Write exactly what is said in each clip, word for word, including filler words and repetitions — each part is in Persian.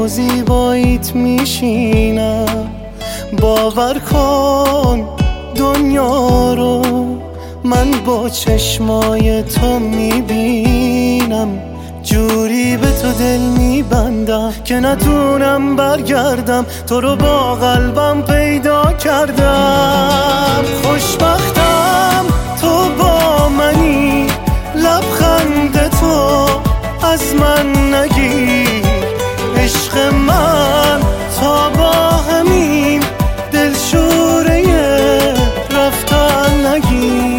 و زیباییت میشینم. باور کن دنیا رو من با چشمای تو میبینم، جوری به تو دل میبندم که نتونم برگردم. تو رو با قلبم پیدا کردم، خوشبختم تو با منی، لبخند تو از من نگیر. عشق من تا با همین دلشوره رفتن نگیر.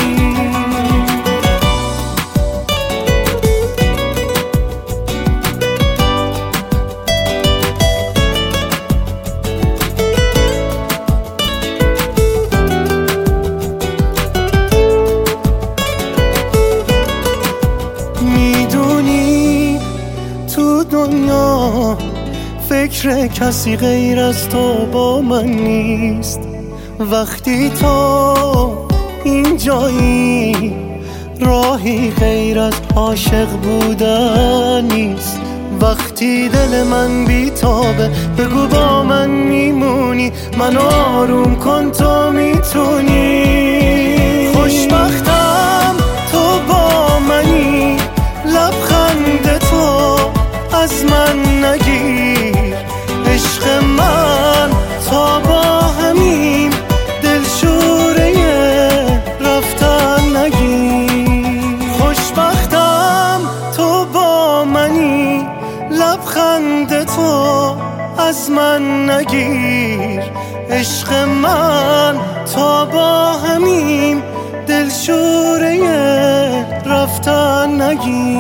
میدونی تو دنیا فکر کسی غیر از تو با من نیست. وقتی تو اینجایی راهی غیر از عاشق بودن نیست. وقتی دل من بیتابه بگو با من میمونی، من آروم کن تو میتونی. خوشبختم تو با منی، لبخند تو از من نگیر. عشق من تا با همین دلشوره رفتن نگیر. خوشبختم تو با منی، لبخند تو از من نگیر. عشق من تا با همین دلشوره رفتن نگیر.